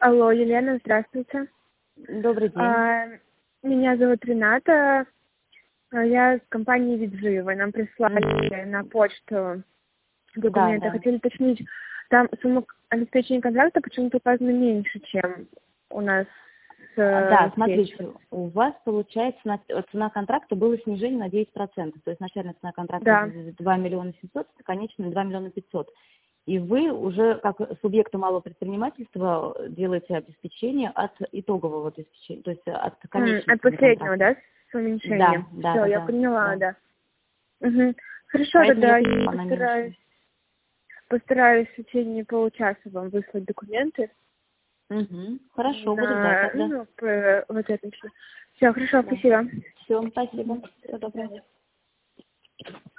Алло, Елена, здравствуйте. Добрый день. Меня зовут Рената. Я с компании Виджиева. Нам прислали на почту документы. Да. Хотели уточнить, там сумма обеспечения контракта почему-то указана меньше, чем у нас Да, здесь. смотрите, у вас, получается, цена контракта было снижение на 9%. То есть начальная цена контракта Да. 2 миллиона 700, конечная 2 миллиона 500. И вы уже как субъекту малого предпринимательства делаете обеспечение от итогового обеспечения, то есть от конечной От цены последнего, контракта. да, с уменьшением? Да. Все, я поняла, да. Угу. Хорошо, Поэтому тогда я я поняла, она меньше. постараюсь в течение получаса вам выслать документы. Хорошо, буду ждать тогда. Вот это все. Все, хорошо, Да. спасибо. Все, спасибо. Всего доброго.